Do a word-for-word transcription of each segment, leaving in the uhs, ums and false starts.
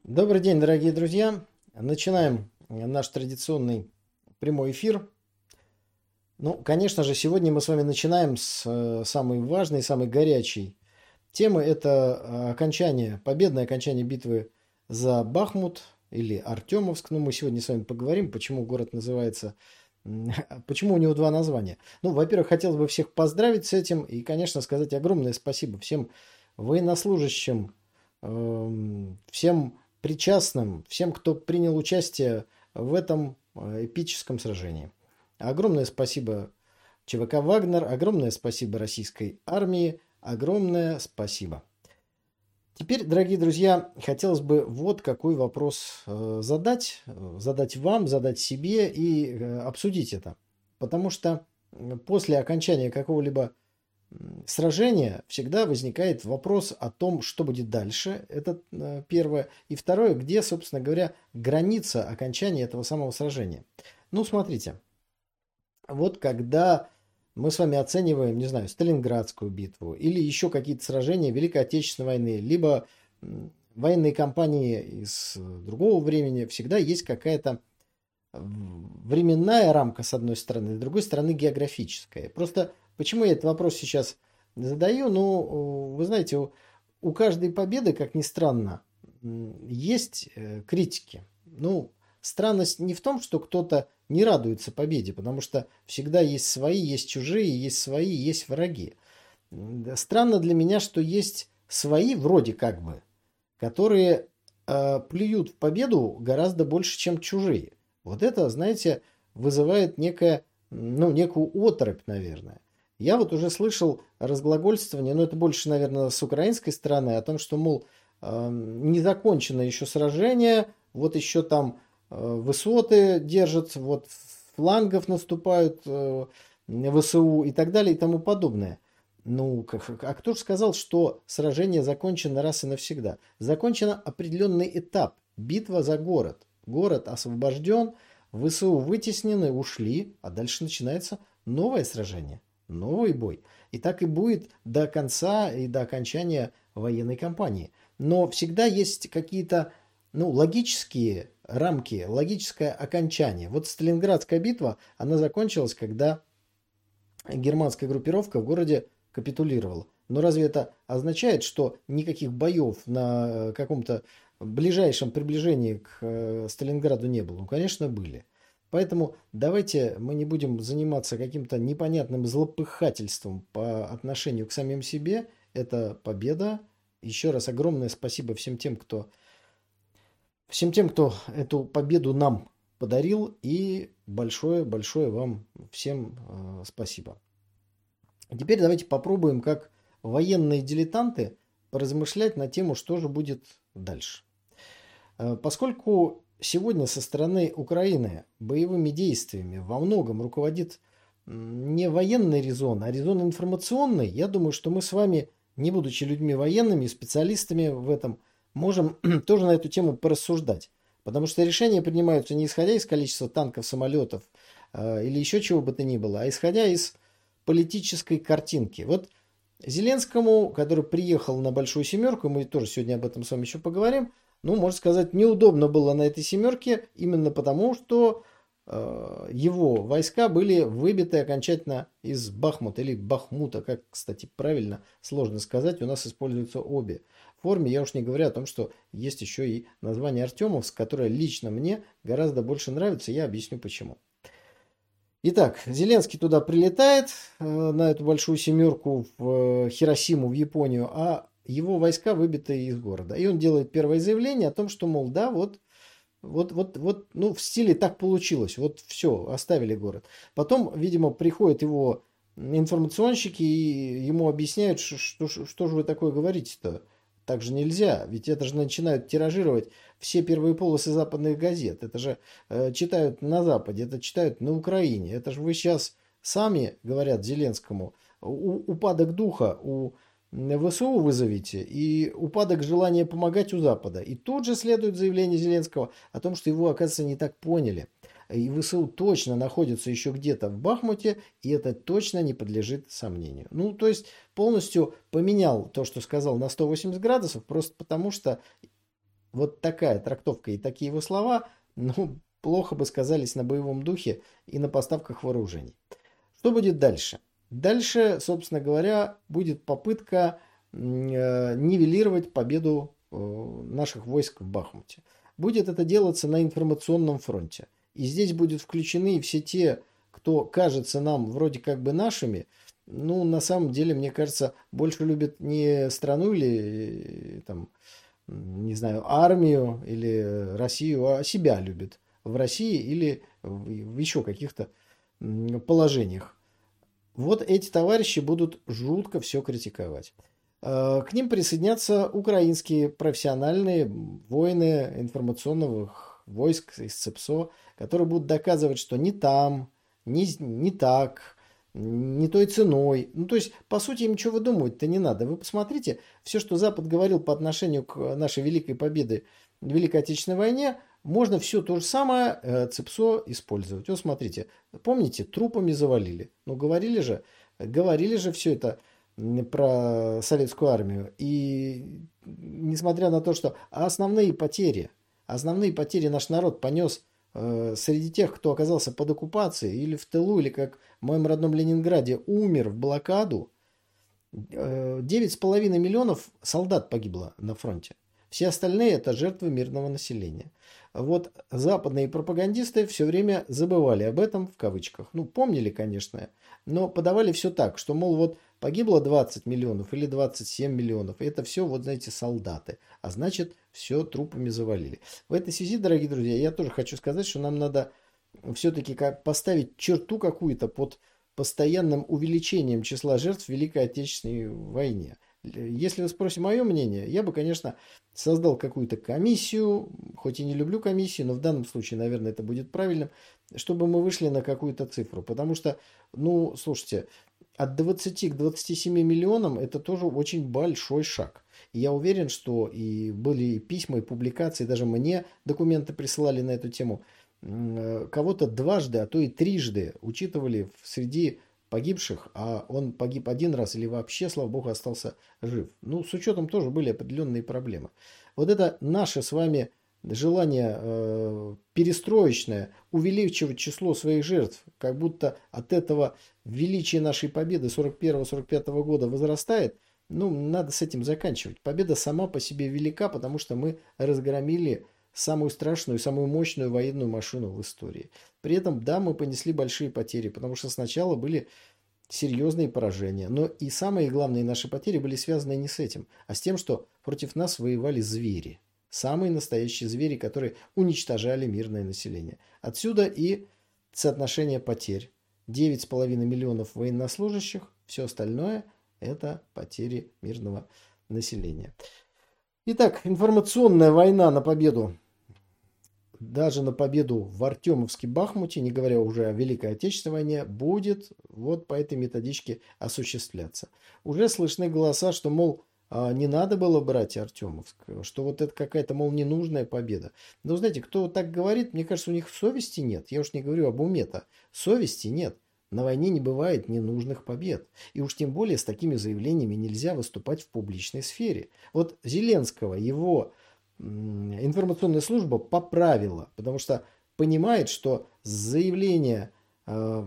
Добрый день, дорогие друзья. Начинаем наш традиционный прямой эфир. Ну, конечно же, сегодня мы с вами начинаем с э, самой важной, самой горячей темы. Это э, окончание, победное окончание битвы за Бахмут или Артемовск. Ну, мы сегодня с вами поговорим, почему город называется, м, почему у него два названия. Ну, во-первых, хотелось бы всех поздравить с этим и, конечно, сказать огромное спасибо всем военнослужащим, эм, всем причастным, всем, кто принял участие в этом э, эпическом сражении. Огромное спасибо ЧВК «Вагнер», огромное спасибо российской армии, огромное спасибо. Теперь, дорогие друзья, хотелось бы вот какой вопрос э, задать, э, задать вам, задать себе и э, обсудить это. Потому что э, после окончания какого-либо сражения всегда возникает вопрос о том, что будет дальше. Это э, первое. И второе, где, собственно говоря, граница окончания этого самого сражения. Ну, смотрите. Вот когда мы с вами оцениваем, не знаю, Сталинградскую битву или еще какие-то сражения Великой Отечественной войны, либо м, военные кампании из э, другого времени, всегда есть какая-то временная рамка, с одной стороны, с другой стороны, географическая. Просто почему я этот вопрос сейчас задаю? Ну, вы знаете, у, у каждой победы, как ни странно, м, есть э, критики. Ну, странность не в том, что кто-то не радуется победе, потому что всегда есть свои, есть чужие, есть свои, есть враги. М, Странно для меня, что есть свои, вроде как бы, которые э, плюют в победу гораздо больше, чем чужие. Вот это, знаете, вызывает некое, ну, некую оторопь, наверное. Я вот уже слышал разглагольствование, но это больше, наверное, с украинской стороны, о том, что, мол, э, не закончено еще сражение, вот еще там э, высоты держат, вот с флангов наступают э, ВСУ и так далее и тому подобное. Ну, как- а кто же сказал, что сражение закончено раз и навсегда? Закончен определенный этап, битва за город. Город освобожден, ВСУ вытеснены, ушли, а дальше начинается новое сражение, новый бой. И так и будет до конца и до окончания военной кампании. Но всегда есть какие-то, ну, логические рамки, логическое окончание. Вот Сталинградская битва, она закончилась, когда германская группировка в городе капитулировала. Но разве это означает, что никаких боев на э, каком-то ближайшем приближении к э, Сталинграду не было? Ну, конечно, были. Поэтому давайте мы не будем заниматься каким-то непонятным злопыхательством по отношению к самим себе. Это победа. Еще раз огромное спасибо всем тем, кто, всем тем, кто эту победу нам подарил. И большое-большое вам всем э, спасибо. Теперь давайте попробуем, как военные дилетанты, поразмышлять на тему, что же будет дальше. Э, Поскольку сегодня со стороны Украины боевыми действиями во многом руководит не военный резон, а резон информационный, я думаю, что мы с вами, не будучи людьми военными, специалистами в этом, можем тоже на эту тему порассуждать. Потому что решения принимаются не исходя из количества танков, самолетов э, или еще чего бы то ни было, а исходя из политической картинки. Вот Зеленскому, который приехал на Большую Семерку, мы тоже сегодня об этом с вами еще поговорим, ну, можно сказать, неудобно было на этой семерке, именно потому, что э, его войска были выбиты окончательно из Бахмута или Бахмута, как, кстати, правильно, сложно сказать, у нас используются обе формы, я уж не говорю о том, что есть еще и название Артемовск, которое лично мне гораздо больше нравится, я объясню почему. Итак, Зеленский туда прилетает, э, на эту большую семерку в э, Хиросиму, в Японию, а его войска выбиты из города. И он делает первое заявление о том, что, мол, да, вот, вот, вот, вот, ну, в стиле так получилось, вот все, оставили город. Потом, видимо, приходят его информационщики и ему объясняют, что, что, что же вы такое говорите-то. Так же нельзя, ведь это же начинают тиражировать все первые полосы западных газет. Это же э, читают на Западе, это читают на Украине. Это же вы сейчас сами, говорят Зеленскому, у, упадок духа у ВСУ вызовите и упадок желания помогать у Запада. И тут же следует заявление Зеленского о том, что его, оказывается, не так поняли. И ВСУ точно находится еще где-то в Бахмуте, и это точно не подлежит сомнению. Ну, то есть полностью поменял то, что сказал на сто восемьдесят градусов, просто потому что вот такая трактовка и такие его слова, ну, плохо бы сказались на боевом духе и на поставках вооружений. Что будет дальше? Дальше, собственно говоря, будет попытка э, нивелировать победу э, наших войск в Бахмуте. Будет это делаться на информационном фронте. И здесь будут включены все те, кто кажется нам вроде как бы нашими, ну, на самом деле, мне кажется, больше любят не страну или, там, не знаю, армию или Россию, а себя любят в России или в еще каких-то положениях. Вот эти товарищи будут жутко все критиковать. К ним присоединятся украинские профессиональные воины информационных войск из ЦЕПСО, которые будут доказывать, что не там, не, не так, не той ценой. Ну, то есть, по сути, им ничего выдумывать-то не надо. Вы посмотрите, все, что Запад говорил по отношению к нашей великой победе в Великой Отечественной войне, можно все то же самое э, ЦЕПСО использовать. Вот смотрите, помните, трупами завалили. Ну, говорили же, говорили же все это про советскую армию. И несмотря на то, что основные потери, основные потери наш народ понес э, среди тех, кто оказался под оккупацией или в тылу, или как в моем родном Ленинграде умер в блокаду, э, девять с половиной миллионов солдат погибло на фронте. Все остальные это жертвы мирного населения. Вот западные пропагандисты все время забывали об этом в кавычках. Ну, помнили, конечно, но подавали все так, что, мол, вот погибло двадцать миллионов или двадцать семь миллионов. И это все, вот знаете, солдаты. А значит, все трупами завалили. В этой связи, дорогие друзья, я тоже хочу сказать, что нам надо все-таки поставить черту какую-то под постоянным увеличением числа жертв в Великой Отечественной войне. Если вы спросите мое мнение, я бы, конечно, создал какую-то комиссию, хоть и не люблю комиссию, но в данном случае, наверное, это будет правильным, чтобы мы вышли на какую-то цифру. Потому что, ну, слушайте, от двадцати к двадцати семи миллионам это тоже очень большой шаг. И я уверен, что и были письма, и публикации, даже мне документы присылали на эту тему, кого-то дважды, а то и трижды учитывали среди погибших, а он погиб один раз или вообще, слава богу, остался жив. Ну, с учетом тоже были определенные проблемы. Вот это наше с вами желание э, перестроечное, увеличивать число своих жертв, как будто от этого величие нашей победы сорок первого сорок пятого года возрастает, ну, надо с этим заканчивать. Победа сама по себе велика, потому что мы разгромили самую страшную, самую мощную военную машину в истории. При этом, да, мы понесли большие потери, потому что сначала были серьезные поражения. Но и самые главные наши потери были связаны не с этим, а с тем, что против нас воевали звери. Самые настоящие звери, которые уничтожали мирное население. Отсюда и соотношение потерь. девять с половиной миллионов военнослужащих, все остальное это потери мирного населения. Итак, информационная война на победу, даже на победу в Артемовске, Бахмуте, не говоря уже о Великой Отечественной войне, будет вот по этой методичке осуществляться. Уже слышны голоса, что, мол, не надо было брать Артемовск, что вот это какая-то, мол, ненужная победа. Но, знаете, кто так говорит, мне кажется, у них совести нет. Я уж не говорю об уме-то. Совести нет. На войне не бывает ненужных побед. И уж тем более с такими заявлениями нельзя выступать в публичной сфере. Вот Зеленского, его информационная служба поправила, потому что понимает, что заявления э,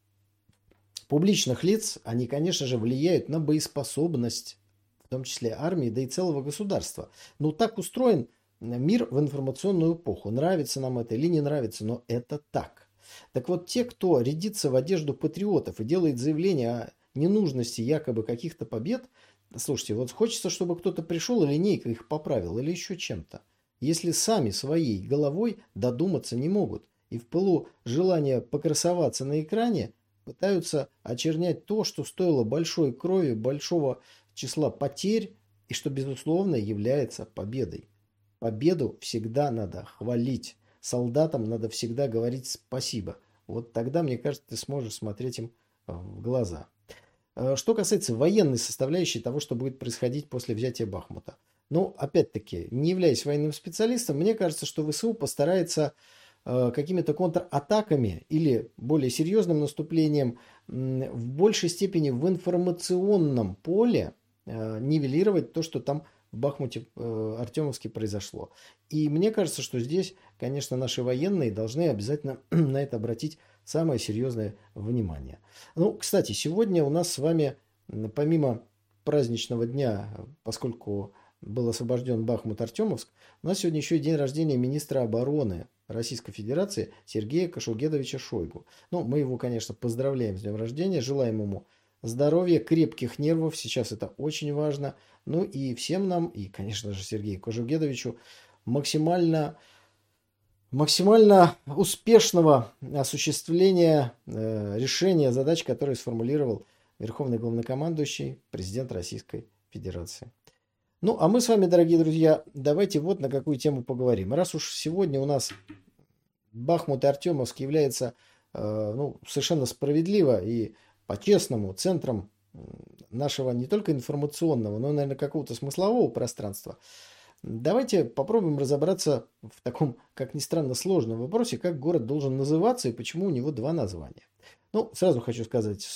публичных лиц, они, конечно же, влияют на боеспособность, в том числе армии, да и целого государства. Но так устроен мир в информационную эпоху. Нравится нам это или не нравится, но это так. Так вот, те, кто рядится в одежду патриотов и делает заявление о ненужности якобы каких-то побед, слушайте, вот хочется, чтобы кто-то пришел и линейкой их поправил или еще чем-то. Если сами своей головой додуматься не могут и в пылу желания покрасоваться на экране пытаются очернять то, что стоило большой крови, большого числа потерь и что, безусловно, является победой. Победу всегда надо хвалить. Солдатам надо всегда говорить спасибо. Вот тогда, мне кажется, ты сможешь смотреть им в глаза. Что касается военной составляющей того, что будет происходить после взятия Бахмута. Ну, опять-таки, не являясь военным специалистом, мне кажется, что ВСУ постарается э, какими-то контратаками или более серьезным наступлением э, в большей степени в информационном поле э, нивелировать то, что там в Бахмуте, э, Артемовске произошло. И мне кажется, что здесь, конечно, наши военные должны обязательно на это обратить самое серьезное внимание. Ну, кстати, сегодня у нас с вами, помимо праздничного дня, поскольку был освобожден Бахмут-Артемовск, у нас сегодня еще и день рождения министра обороны Российской Федерации Сергея Кошелгедовича Шойгу. Ну, мы его, конечно, поздравляем с днем рождения, желаем ему здоровья, крепких нервов, сейчас это очень важно. Ну и всем нам, и, конечно же, Сергею Кошелгедовичу максимально, максимально успешного осуществления э, решения задач, которые сформулировал Верховный Главнокомандующий, президент Российской Федерации. Ну, а мы с вами, дорогие друзья, давайте вот на какую тему поговорим. Раз уж сегодня у нас Бахмут и Артемовск является э, ну, совершенно справедливо и по-честному центром нашего не только информационного, но, наверное, какого-то смыслового пространства, давайте попробуем разобраться в таком, как ни странно, сложном вопросе, как город должен называться и почему у него два названия. Ну, сразу хочу сказать,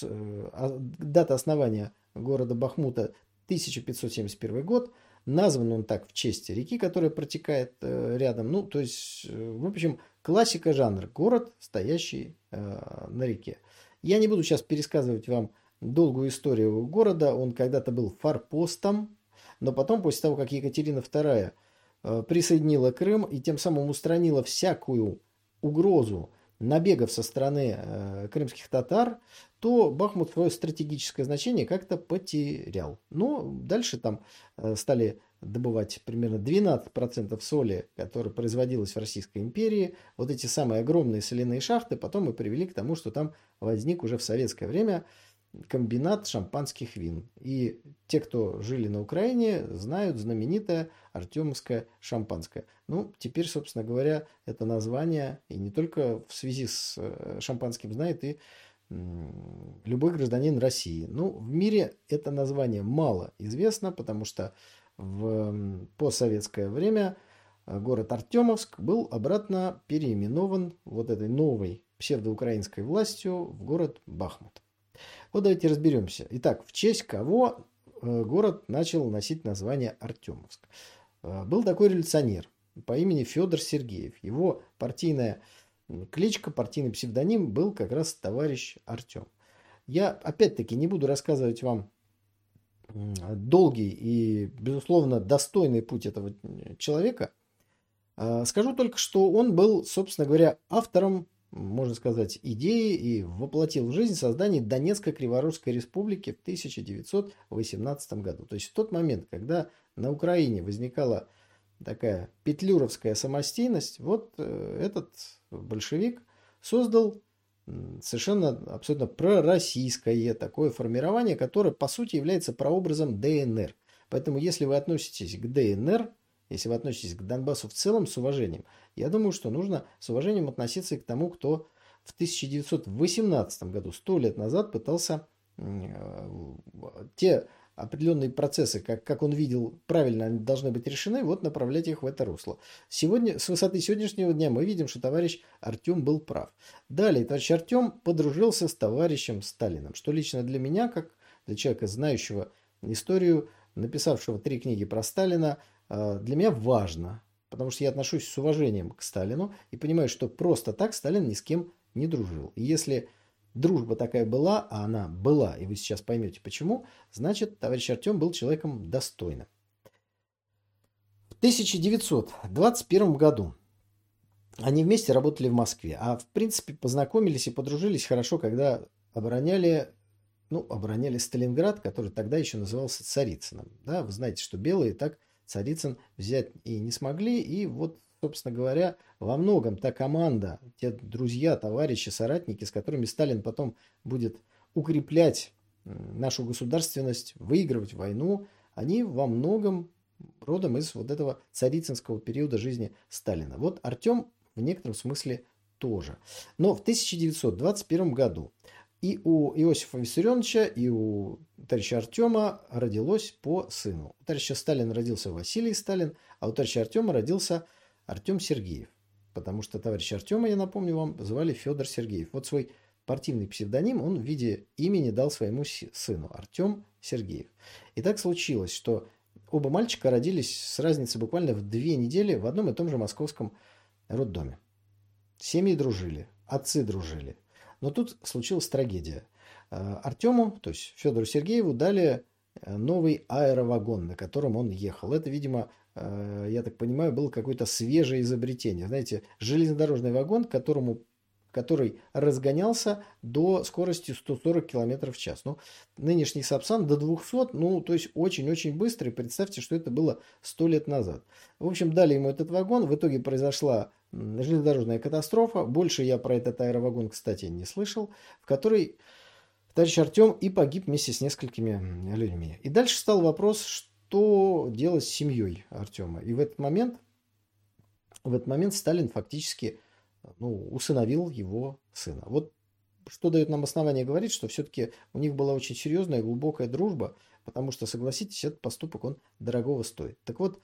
дата основания города Бахмута тысяча пятьсот семьдесят первый год. Назван он так в честь реки, которая протекает рядом. Ну, то есть, в общем, классика жанра. Город, стоящий на реке. Я не буду сейчас пересказывать вам долгую историю города. Он когда-то был форпостом, но потом, после того, как Екатерина вторая присоединила Крым и тем самым устранила всякую угрозу набегов со стороны э, крымских татар, то Бахмут свое стратегическое значение как-то потерял. Но дальше там э, стали добывать примерно двенадцать процентов соли, которая производилась в Российской империи. Вот эти самые огромные соляные шахты потом и привели к тому, что там возник уже в советское время комбинат шампанских вин. И те, кто жили на Украине, знают знаменитое артемовское шампанское. Ну, теперь, собственно говоря, это название, и не только в связи с шампанским, знает и любой гражданин России. Ну, в мире это название мало известно, потому что в постсоветское время город Артемовск был обратно переименован вот этой новой псевдоукраинской властью в город Бахмут. Вот давайте разберемся. Итак, в честь кого город начал носить название Артемовск? Был такой революционер по имени Федор Сергеев. Его партийная кличка, партийный псевдоним был как раз товарищ Артем. Я опять-таки не буду рассказывать вам долгий и, безусловно, достойный путь этого человека. Скажу только, что он был, собственно говоря, автором, можно сказать, идеи и воплотил в жизнь создание Донецкой Криворожской Республики в тысяча девятьсот восемнадцатом году. То есть в тот момент, когда на Украине возникала такая петлюровская самостийность, вот этот большевик создал совершенно абсолютно пророссийское такое формирование, которое по сути является прообразом ДНР. Поэтому если вы относитесь к ДНР, если вы относитесь к Донбассу в целом с уважением, я думаю, что нужно с уважением относиться и к тому, кто в тысяча девятьсот восемнадцатом году, сто лет назад, пытался э, те определенные процессы, как, как он видел, правильно они должны быть решены, вот направлять их в это русло. Сегодня, с высоты сегодняшнего дня мы видим, что товарищ Артем был прав. Далее товарищ Артем подружился с товарищем Сталиным, что лично для меня, как для человека, знающего историю, написавшего три книги про Сталина, для меня важно, потому что я отношусь с уважением к Сталину и понимаю, что просто так Сталин ни с кем не дружил. И если дружба такая была, а она была, и вы сейчас поймете почему, значит, товарищ Артем был человеком достойным. В тысяча девятьсот двадцать первом году они вместе работали в Москве, а в принципе познакомились и подружились хорошо, когда обороняли, ну, обороняли Сталинград, который тогда еще назывался Царицыным. Да, вы знаете, что белые так Царицын взять и не смогли, и вот, собственно говоря, во многом та команда, те друзья, товарищи, соратники, с которыми Сталин потом будет укреплять нашу государственность, выигрывать войну, они во многом родом из вот этого царицынского периода жизни Сталина. Вот Артем в некотором смысле тоже. Но в тысяча девятьсот двадцать первом году и у Иосифа Виссарионовича, и у товарища Артема родилось по сыну. У товарища Сталина родился Василий Сталин, а у товарища Артема родился Артем Сергеев. Потому что товарища Артема, я напомню вам, звали Федор Сергеев. Вот свой партийный псевдоним он в виде имени дал своему сыну Артем Сергеев. И так случилось, что оба мальчика родились с разницей буквально в две недели в одном и том же московском роддоме. Семьи дружили, отцы дружили. Но тут случилась трагедия. Артему, то есть Федору Сергееву, дали новый аэровагон, на котором он ехал. Это, видимо, я так понимаю, было какое-то свежее изобретение. Знаете, железнодорожный вагон, которому, который разгонялся до скорости сто сорок километров в час. Ну, нынешний Сапсан до двухсот, ну, то есть очень-очень быстрый. Представьте, что это было сто лет назад. В общем, дали ему этот вагон. В итоге произошла железнодорожная катастрофа. Больше я про этот аэровагон, кстати, не слышал, в которой товарищ Артем и погиб вместе с несколькими людьми. И дальше стал вопрос, что делать с семьей Артема. И в этот момент, в этот момент Сталин фактически ну, усыновил его сына. Вот что дает нам основание говорить, что все-таки у них была очень серьезная, глубокая дружба, потому что, согласитесь, этот поступок, он дорогого стоит. Так вот,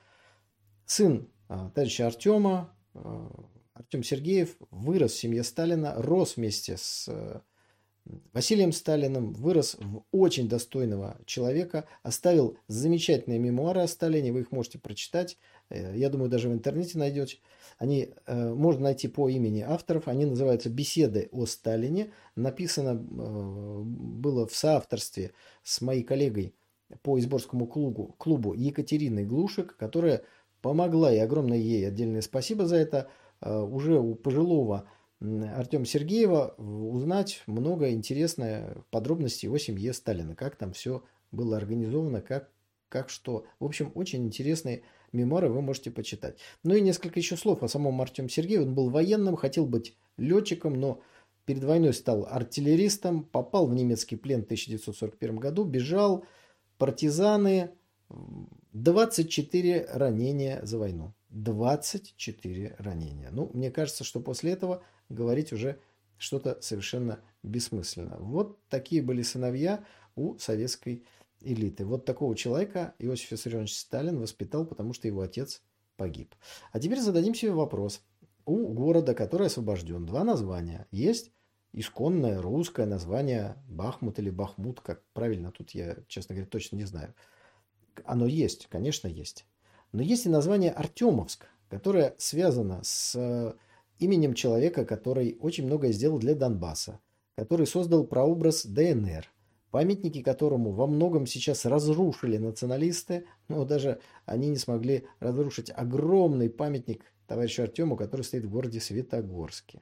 сын товарища Артема, Артем Сергеев, вырос в семье Сталина, рос вместе с Василием Сталиным, вырос в очень достойного человека, оставил замечательные мемуары о Сталине, вы их можете прочитать, я думаю, даже в интернете найдете. Они э, можно найти по имени авторов, они называются «Беседы о Сталине», написано э, было в соавторстве с моей коллегой по Изборскому клубу, клубу Екатериной Глушек, которая помогла, и огромное ей отдельное спасибо за это, э, уже у пожилого Артема Сергеева узнать много интересных подробностей о семье Сталина, как там все было организовано, как, как что. В общем, очень интересные мемуары вы можете почитать. Ну и несколько еще слов о самом Артеме Сергееве. Он был военным, хотел быть летчиком, но перед войной стал артиллеристом, попал в немецкий плен в тысяча девятьсот сорок первом году, бежал, партизаны, двадцать четыре ранения за войну. двадцать четыре ранения. Ну, мне кажется, что после этого говорить уже что-то совершенно бессмысленно. Вот такие были сыновья у советской элиты. Вот такого человека Иосиф Виссарионович Сталин воспитал, потому что его отец погиб. А теперь зададим себе вопрос. У города, который освобожден, два названия. Есть исконное русское название Бахмут или Бахмут, как правильно, тут я, честно говоря, точно не знаю. Оно есть, конечно, есть. Но есть и название Артемовск, которое связано с именем человека, который очень многое сделал для Донбасса, который создал прообраз ДНР, памятники которому во многом сейчас разрушили националисты, но даже они не смогли разрушить огромный памятник товарищу Артему, который стоит в городе Светогорске.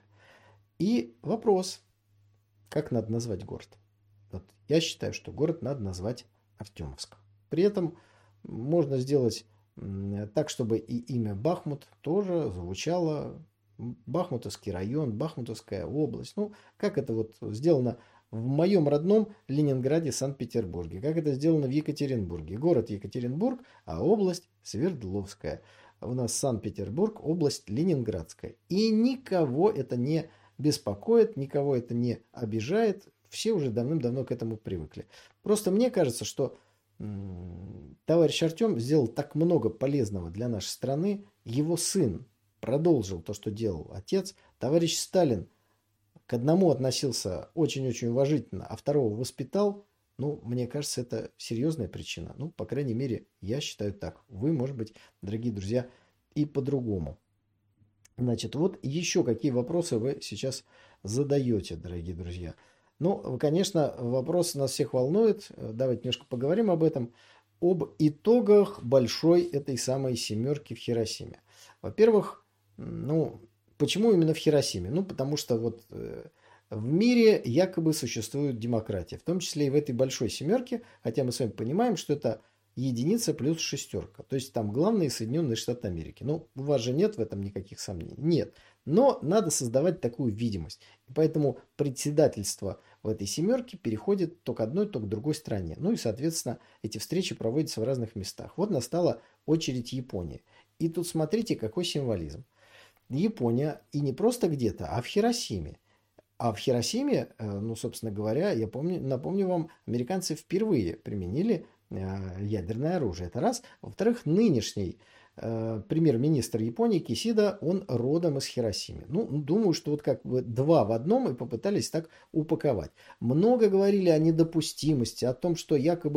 И вопрос, как надо назвать город? Вот я считаю, что город надо назвать Артемовск. При этом можно сделать так, чтобы и имя Бахмут тоже звучало Бахмутовский район, Бахмутовская область. Ну, как это вот сделано в моем родном Ленинграде, Санкт-Петербурге. Как это сделано в Екатеринбурге. Город Екатеринбург, а область Свердловская. У нас Санкт-Петербург, область Ленинградская. И никого это не беспокоит, никого это не обижает. Все уже давным-давно к этому привыкли. Просто мне кажется, что м- товарищ Артем сделал так много полезного для нашей страны. Его сын продолжил то, что делал отец. Товарищ Сталин к одному относился очень-очень уважительно, а второго воспитал. Ну, мне кажется, это серьезная причина. Ну, по крайней мере, я считаю так. Вы, может быть, дорогие друзья, и по-другому. Значит, вот еще какие вопросы вы сейчас задаете, дорогие друзья. Ну, конечно, вопрос нас всех волнует. Давайте немножко поговорим об этом. Об итогах большой этой самой семерки в Хиросиме. Во-первых, ну, почему именно в Хиросиме? Ну, потому что вот э, в мире якобы существует демократия, в том числе и в этой большой семерке, хотя мы с вами понимаем, что это единица плюс шестерка. То есть там главные Соединенные Штаты Америки. Ну, у вас же нет в этом никаких сомнений. Нет. Но надо создавать такую видимость. И поэтому председательство в этой семерке переходит то к одной, то к другой стране. Ну и, соответственно, эти встречи проводятся в разных местах. Вот настала очередь Японии. И тут смотрите, какой символизм. Япония, и не просто где-то, а в Хиросиме. А в Хиросиме, ну, собственно говоря, я помню, напомню вам, американцы впервые применили ядерное оружие. Это раз. Во-вторых, нынешний э, премьер-министр Японии Кисида, он родом из Хиросимы. Ну, думаю, что вот как бы два в одном и попытались так упаковать. Много говорили о недопустимости, о том, что якобы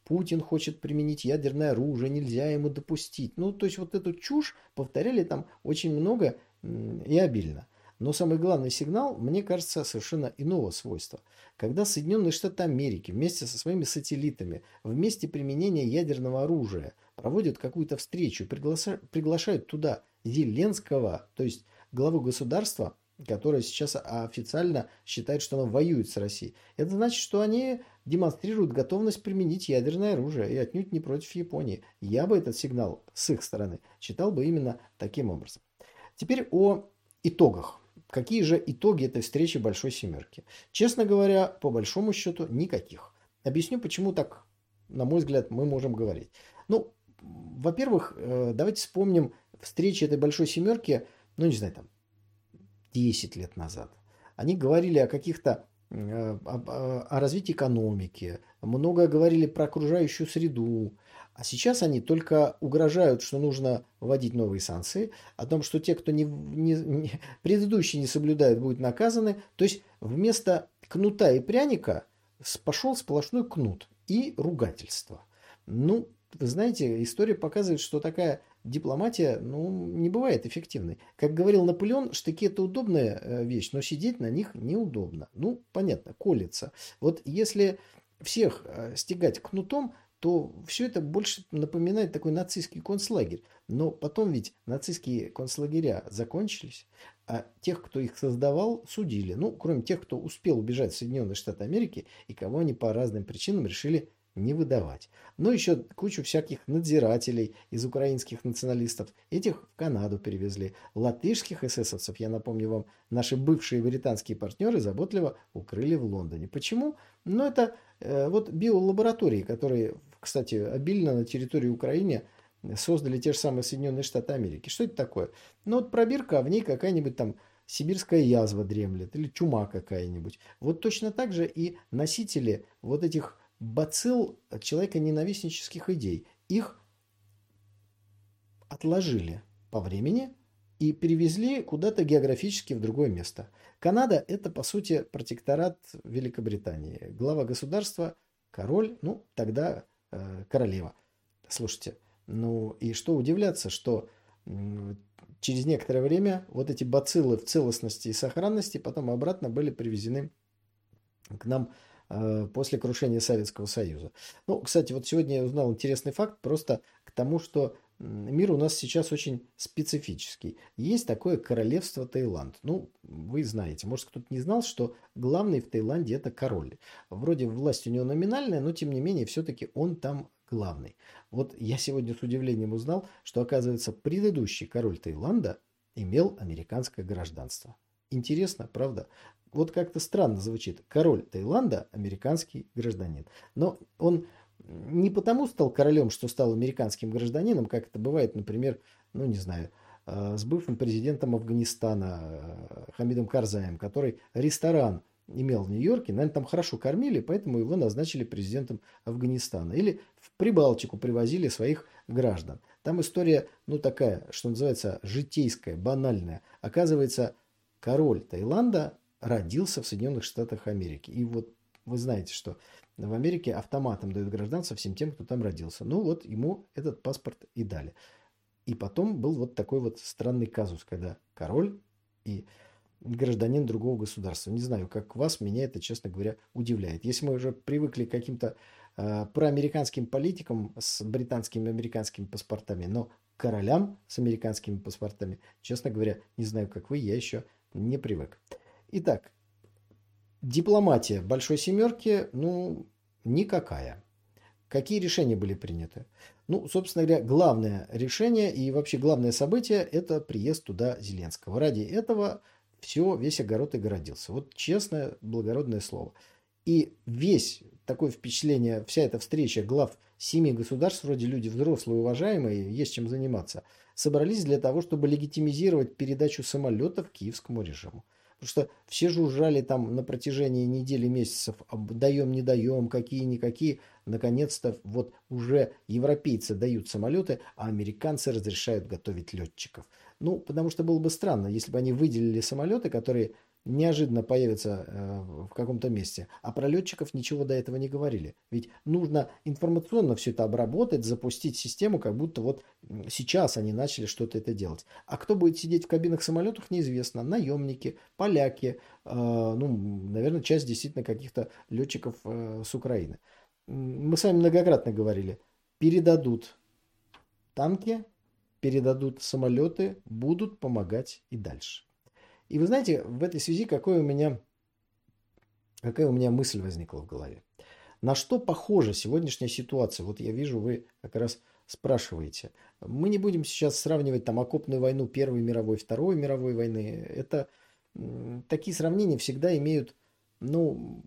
Путин хочет применить ядерное оружие, нельзя ему допустить. Ну, то есть вот эту чушь повторяли там очень много и обильно. Но самый главный сигнал, мне кажется, совершенно иного свойства. Когда Соединенные Штаты Америки вместе со своими сателлитами в месте применения ядерного оружия проводят какую-то встречу, приглаша- приглашают туда Зеленского, то есть главу государства, которое сейчас официально считает, что оно воюет с Россией. Это значит, что они демонстрируют готовность применить ядерное оружие и отнюдь не против Японии. Я бы этот сигнал с их стороны читал бы именно таким образом. Теперь о итогах. Какие же итоги этой встречи Большой Семерки? Честно говоря, по большому счету, никаких. Объясню, почему так, на мой взгляд, мы можем говорить. Ну, во-первых, давайте вспомним встречи этой Большой Семерки, ну, не знаю, там, десять лет назад. Они говорили о каких-то, о, о, о развитии экономики, много говорили про окружающую среду. А сейчас они только угрожают, что нужно вводить новые санкции, о том, что те, кто не, не, не, предыдущие не соблюдают, будут наказаны. То есть вместо кнута и пряника пошел сплошной кнут и ругательство. Ну, вы знаете, история показывает, что такая дипломатия, ну, не бывает эффективной. Как говорил Наполеон, штыки – это удобная вещь, но сидеть на них неудобно. Ну, понятно, колется. Вот если всех стегать кнутом, то все это больше напоминает такой нацистский концлагерь. Но потом ведь нацистские концлагеря закончились, а тех, кто их создавал, судили. Ну, кроме тех, кто успел убежать в Соединенные Штаты Америки и кого они по разным причинам решили не выдавать. Но еще кучу всяких надзирателей из украинских националистов. Этих в Канаду перевезли. Латышских эсэсовцев, я напомню вам, наши бывшие британские партнеры заботливо укрыли в Лондоне. Почему? Ну, это э, вот биолаборатории, которые, кстати, обильно на территории Украины создали те же самые Соединенные Штаты Америки. Что это такое? Ну, вот пробирка, а в ней какая-нибудь там сибирская язва дремлет или чума какая-нибудь. Вот точно так же и носители вот этих бацилл человеконенавистнических идей. Их отложили по времени и перевезли куда-то географически в другое место. Канада – это, по сути, протекторат Великобритании. Глава государства – король, ну, тогда э, королева. Слушайте, ну и что удивляться, что э, через некоторое время вот эти бациллы в целостности и сохранности потом обратно были привезены к нам после крушения Советского Союза. Ну, кстати, вот сегодня я узнал интересный факт просто к тому, что мир у нас сейчас очень специфический. Есть такое королевство Таиланд. Ну, вы знаете, может, кто-то не знал, что главный в Таиланде это король. Вроде власть у него номинальная, но тем не менее все-таки он там главный. Вот я сегодня с удивлением узнал, что, оказывается, предыдущий король Таиланда имел американское гражданство. Интересно, правда? Вот как-то странно звучит. Король Таиланда – американский гражданин. Но он не потому стал королем, что стал американским гражданином, как это бывает, например, ну не знаю, с бывшим президентом Афганистана Хамидом Карзаем, который ресторан имел в Нью-Йорке, наверное, там хорошо кормили, поэтому его назначили президентом Афганистана. Или в Прибалтику привозили своих граждан. Там история, ну такая, что называется, житейская, банальная. Оказывается, король Таиланда родился в Соединенных Штатах Америки. И вот вы знаете, что в Америке автоматом дают гражданство всем тем, кто там родился. Ну вот ему этот паспорт и дали. И потом был вот такой вот странный казус, когда король и гражданин другого государства. Не знаю, как вас, меня это, честно говоря, удивляет. Если мы уже привыкли к каким-то э, проамериканским политикам с британскими и американскими паспортами, но королям с американскими паспортами, честно говоря, не знаю, как вы, я еще не привык. Итак, дипломатия Большой Семерки, ну, никакая. Какие решения были приняты? Ну, собственно говоря, главное решение и вообще главное событие – это приезд туда Зеленского. Ради этого все, весь огород и городился. Вот честное, благородное слово. И весь такое впечатление, вся эта встреча глав семи государств, вроде люди взрослые, уважаемые, есть чем заниматься, собрались для того, чтобы легитимизировать передачу самолетов киевскому режиму. Потому что все жужжали там на протяжении недели, месяцев, даем, не даем, какие-никакие. Наконец-то вот уже европейцы дают самолеты, а американцы разрешают готовить летчиков. Ну, потому что было бы странно, если бы они выделили самолеты, которые неожиданно появится э, в каком-то месте, а про летчиков ничего до этого не говорили. Ведь нужно информационно все это обработать, запустить систему, как будто вот сейчас они начали что-то это делать. А кто будет сидеть в кабинах самолетов, неизвестно. Наемники, поляки, э, ну, наверное, часть действительно каких-то летчиков э, с Украины. Мы с вами многократно говорили, передадут танки, передадут самолеты, будут помогать и дальше. И вы знаете, в этой связи какой у меня, какая у меня мысль возникла в голове. На что похожа сегодняшняя ситуация? Вот я вижу, вы как раз спрашиваете. Мы не будем сейчас сравнивать там окопную войну Первой мировой, Второй мировой войны. Это такие сравнения всегда имеют, ну,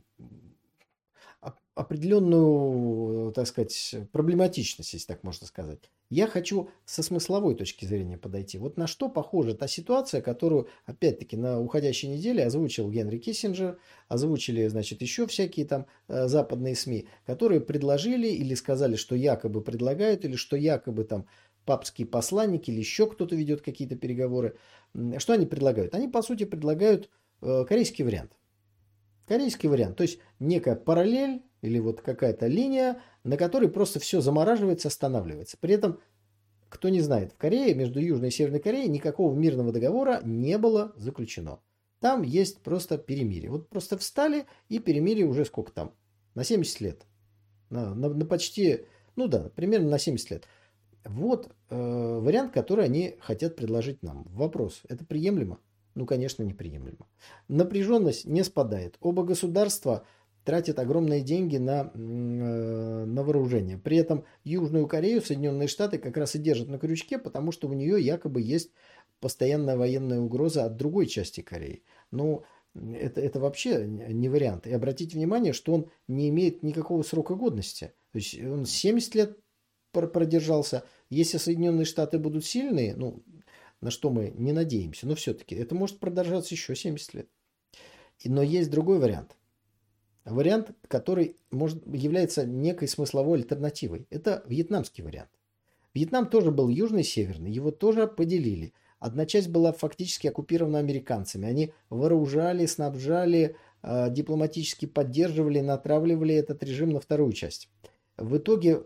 определенную, так сказать, проблематичность, если так можно сказать. Я хочу со смысловой точки зрения подойти. Вот на что похожа та ситуация, которую, опять-таки, на уходящей неделе озвучил Генри Киссинджер, озвучили, значит, еще всякие там западные СМИ, которые предложили или сказали, что якобы предлагают, или что якобы там папские посланники или еще кто-то ведет какие-то переговоры. Что они предлагают? Они, по сути, предлагают корейский вариант. Корейский вариант, то есть некая параллель или вот какая-то линия, на которой просто все замораживается, останавливается. При этом, кто не знает, в Корее, между Южной и Северной Кореей никакого мирного договора не было заключено. Там есть просто перемирие. Вот просто встали, и перемирие уже сколько там? На семьдесят лет. На, на, на почти, ну да, примерно на семьдесят лет. Вот э, вариант, который они хотят предложить нам. Вопрос, это приемлемо? Ну, конечно, неприемлемо. Напряженность не спадает. Оба государства тратят огромные деньги на, на вооружение. При этом Южную Корею Соединенные Штаты как раз и держат на крючке, потому что у нее якобы есть постоянная военная угроза от другой части Кореи. Но это, это вообще не вариант. И обратите внимание, что он не имеет никакого срока годности. То есть он семьдесят лет продержался. Если Соединенные Штаты будут сильные, ну, на что мы не надеемся, но все-таки это может продолжаться еще семьдесят лет. Но есть другой вариант. Вариант, который может, является некой смысловой альтернативой. Это вьетнамский вариант. Вьетнам тоже был южный и северный. Его тоже поделили. Одна часть была фактически оккупирована американцами. Они вооружали, снабжали, дипломатически поддерживали, натравливали этот режим на вторую часть. В итоге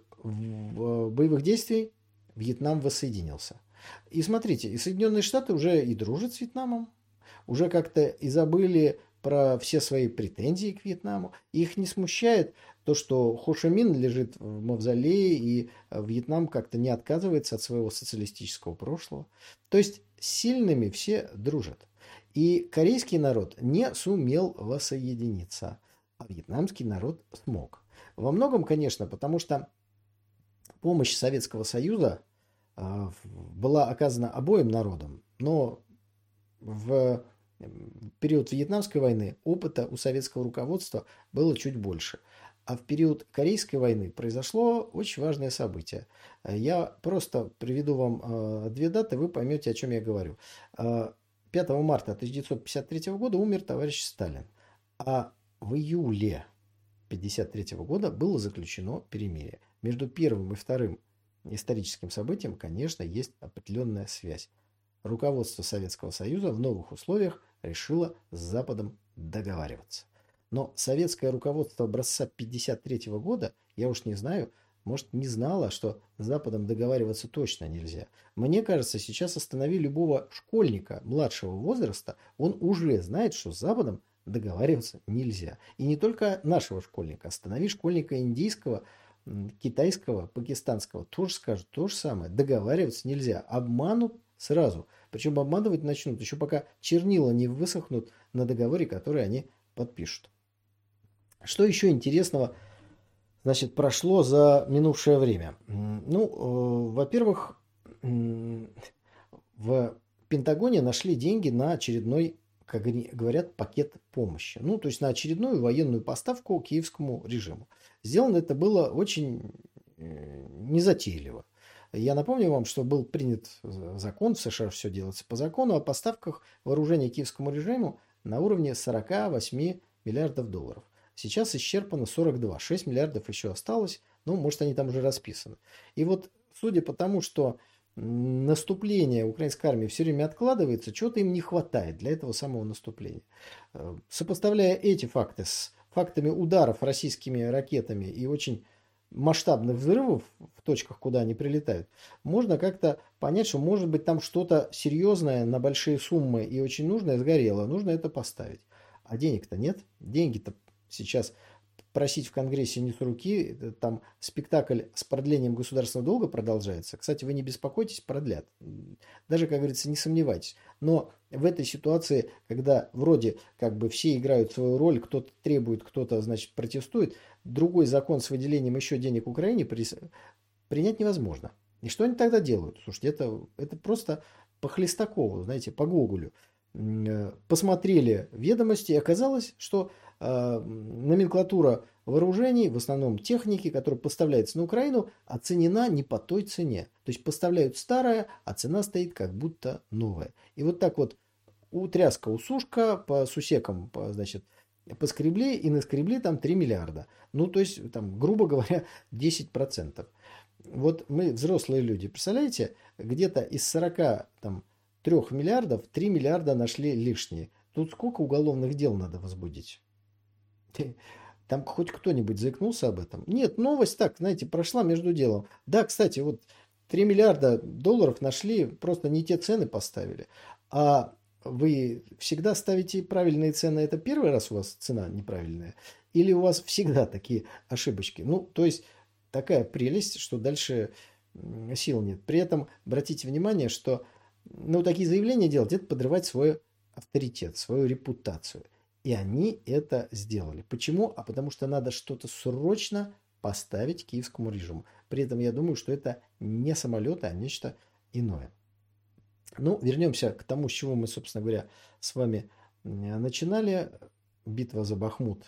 в боевых действий Вьетнам воссоединился. И смотрите, и Соединенные Штаты уже и дружат с Вьетнамом, уже как-то и забыли про все свои претензии к Вьетнаму. Их не смущает то, что Хо Ши Мин лежит в мавзолее, и Вьетнам как-то не отказывается от своего социалистического прошлого. То есть с сильными все дружат. И корейский народ не сумел воссоединиться, а вьетнамский народ смог. Во многом, конечно, потому что помощь Советского Союза была оказана обоим народам, но в период Вьетнамской войны опыта у советского руководства было чуть больше. А в период Корейской войны произошло очень важное событие. Я просто приведу вам две даты, вы поймете, о чем я говорю. пятого марта тысяча девятьсот пятьдесят третьего года умер товарищ Сталин, а в июле тысяча девятьсот пятьдесят третьего года было заключено перемирие. Между первым и вторым историческим событием, конечно, есть определенная связь. Руководство Советского Союза в новых условиях решило с Западом договариваться. Но советское руководство образца пятьдесят третьего года, я уж не знаю, может, не знало, что с Западом договариваться точно нельзя. Мне кажется, сейчас останови любого школьника младшего возраста, он уже знает, что с Западом договариваться нельзя. И не только нашего школьника, останови школьника индийского, китайского, пакистанского, тоже скажут то же самое. Договариваться нельзя. Обманут сразу. Причем обманывать начнут еще пока чернила не высохнут на договоре, который они подпишут. Что еще интересного, значит, прошло за минувшее время? Ну, э, во-первых, э, в Пентагоне нашли деньги на очередной, как говорят, пакет помощи. Ну, то есть на очередную военную поставку киевскому режиму. Сделано это было очень э, незатейливо. Я напомню вам, что был принят закон, в США все делается по закону, о поставках вооружения киевскому режиму на уровне сорок восемь миллиардов долларов. Сейчас исчерпано сорок два, шесть миллиардов еще осталось, ну, может, они там уже расписаны. И вот, судя по тому, что наступление украинской армии все время откладывается, чего-то им не хватает для этого самого наступления. Э, Сопоставляя эти факты с фактами ударов российскими ракетами и очень масштабных взрывов в точках, куда они прилетают, можно как-то понять, что может быть там что-то серьезное на большие суммы и очень нужное сгорело. Нужно это поставить. А денег-то нет. Деньги-то сейчас просить в Конгрессе не с руки. Там спектакль с продлением государственного долга продолжается. Кстати, вы не беспокойтесь, продлят. Даже, как говорится, не сомневайтесь. Но в этой ситуации, когда вроде как бы все играют свою роль, кто-то требует, кто-то, значит, протестует, другой закон с выделением еще денег Украине принять невозможно. И что они тогда делают? Слушайте, это, это просто по Хлестакову, знаете, по Гоголю. Посмотрели ведомости, и оказалось, что э, номенклатура вооружений, в основном техники, которая поставляется на Украину, оценена не по той цене. То есть поставляют старое, а цена стоит как будто новая. И вот так вот утряска, усушка по сусекам, по, значит, поскребли и наскребли там три миллиарда. Ну, то есть, там, грубо говоря, десять процентов. Вот мы взрослые люди, представляете, где-то из сорока там, трех миллиардов три миллиарда нашли лишние. Тут сколько уголовных дел надо возбудить? Там хоть кто-нибудь заикнулся об этом? Нет, новость так, знаете, прошла между делом. Да, кстати, вот три миллиарда долларов нашли, просто не те цены поставили. А вы всегда ставите правильные цены, это первый раз у вас цена неправильная? Или у вас всегда такие ошибочки? Ну, то есть, такая прелесть, что дальше сил нет. При этом обратите внимание, что ну, такие заявления делать, это подрывать свой авторитет, свою репутацию. И они это сделали. Почему? А потому что надо что-то срочно поставить киевскому режиму. При этом я думаю, что это не самолеты, а нечто иное. Ну, вернемся к тому, с чего мы, собственно говоря, с вами начинали. Битва за Бахмут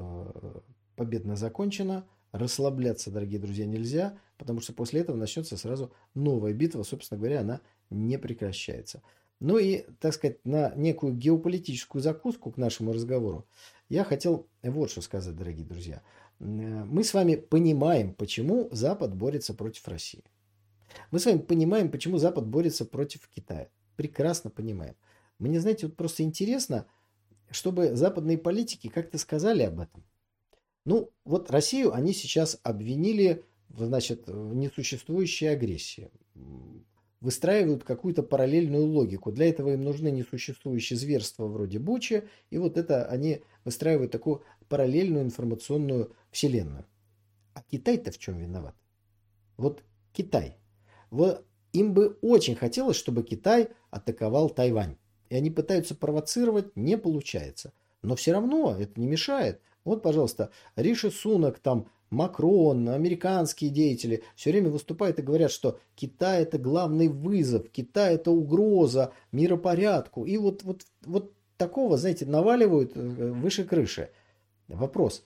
победно закончена. Расслабляться, дорогие друзья, нельзя, потому что после этого начнется сразу новая битва. Собственно говоря, она не прекращается. Ну и, так сказать, на некую геополитическую закуску к нашему разговору я хотел вот что сказать, дорогие друзья. Мы с вами понимаем, почему Запад борется против России. Мы с вами понимаем, почему Запад борется против Китая. Прекрасно понимаем. Мне, знаете, вот просто интересно, чтобы западные политики как-то сказали об этом. Ну, вот Россию они сейчас обвинили в, значит, в несуществующей агрессии. Выстраивают какую-то параллельную логику. Для этого им нужны несуществующие зверства вроде Бучи. И вот это они выстраивают такую параллельную информационную вселенную. А Китай-то в чем виноват? Вот Китай. Вот им бы очень хотелось, чтобы Китай атаковал Тайвань. И они пытаются провоцировать, не получается. Но все равно это не мешает. Вот, пожалуйста, Риши Сунак, там, Макрон, американские деятели все время выступают и говорят, что Китай это главный вызов, Китай это угроза миропорядку. И вот, вот, вот такого, знаете, наваливают выше крыши. Вопрос,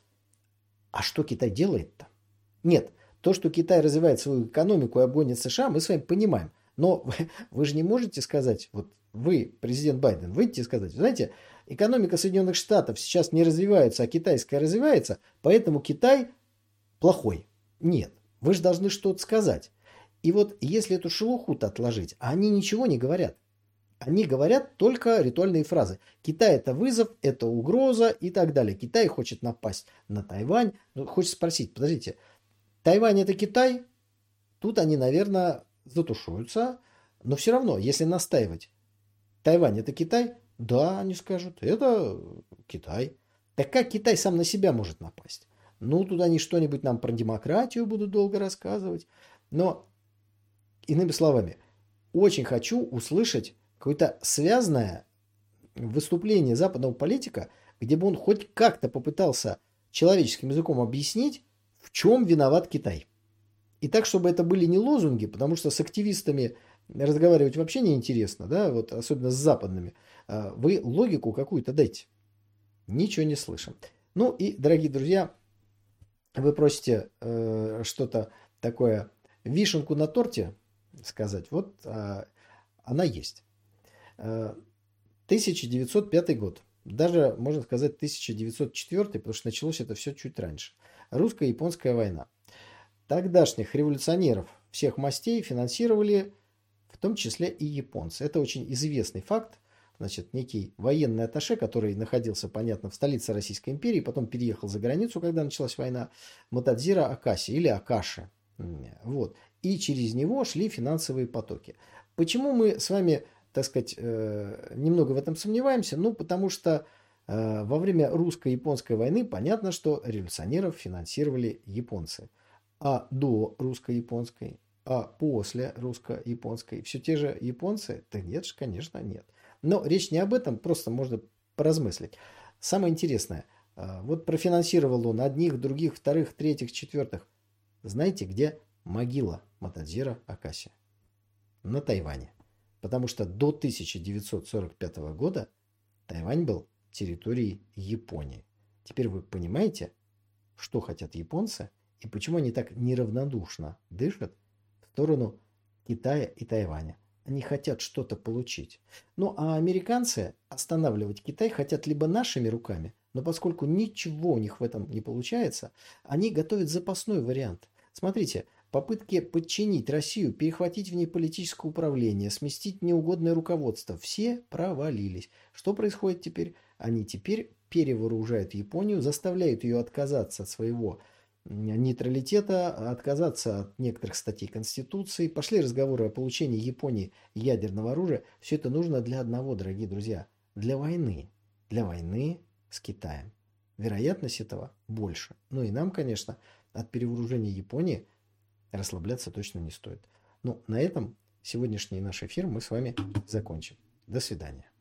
а что Китай делает-то? Нет, то, что Китай развивает свою экономику и обгонит США, мы с вами понимаем. Но вы, вы же не можете сказать, вот вы, президент Байден, выйдите и сказать, знаете, экономика Соединенных Штатов сейчас не развивается, а китайская развивается, поэтому Китай плохой. Нет, вы же должны что-то сказать. И вот если эту шелуху-то отложить, а они ничего не говорят. Они говорят только ритуальные фразы. Китай это вызов, это угроза и так далее. Китай хочет напасть на Тайвань. Ну, хочется спросить, подождите, Тайвань это Китай? Тут они, наверное, затушуются. Но все равно, если настаивать, Тайвань это Китай? Да, они скажут, это Китай. Так как Китай сам на себя может напасть? Ну, тут они что-нибудь нам про демократию будут долго рассказывать. Но, иными словами, очень хочу услышать какое-то связанное выступление западного политика, где бы он хоть как-то попытался человеческим языком объяснить, в чем виноват Китай. И так, чтобы это были не лозунги, потому что с активистами разговаривать вообще неинтересно, да, вот особенно с западными. Вы логику какую-то дайте. Ничего не слышим. Ну и, дорогие друзья, вы просите э, что-то такое, вишенку на торте сказать. Вот э, она есть. Э, тысяча девятьсот пятый год. Даже, можно сказать, тысяча девятьсот четвёртый, потому что началось это все чуть раньше. Русско-японская война. Тогдашних революционеров всех мастей финансировали в том числе и японцы. Это очень известный факт. Значит, некий военный атташе, который находился, понятно, в столице Российской империи, потом переехал за границу, когда началась война, Мотодзиро Акаси или Акаши. Вот. И через него шли финансовые потоки. Почему мы с вами, так сказать, немного в этом сомневаемся? Ну, потому что во время русско-японской войны понятно, что революционеров финансировали японцы. А до русско-японской, а после русско-японской все те же японцы? Да нет же, конечно, нет. Но речь не об этом, просто можно поразмыслить. Самое интересное, вот профинансировал он одних, других, вторых, третьих, четвертых. Знаете, где могила Мотодзиро Акаси? На Тайване. Потому что до тысяча девятьсот сорок пятого года Тайвань был территорией Японии. Теперь вы понимаете, что хотят японцы и почему они так неравнодушно дышат в сторону Китая и Тайваня. Они хотят что-то получить. Ну, а американцы останавливать Китай хотят либо нашими руками, но поскольку ничего у них в этом не получается, они готовят запасной вариант. Смотрите, попытки подчинить Россию, перехватить в ней политическое управление, сместить неугодное руководство, все провалились. Что происходит теперь? Они теперь перевооружают Японию, заставляют ее отказаться от своего нейтралитета, отказаться от некоторых статей Конституции. Пошли разговоры о получении Японии ядерного оружия. Все это нужно для одного, дорогие друзья. Для войны. Для войны с Китаем. Вероятность этого больше. Ну и нам, конечно, от перевооружения Японии расслабляться точно не стоит. Ну, на этом сегодняшний наш эфир мы с вами закончим. До свидания.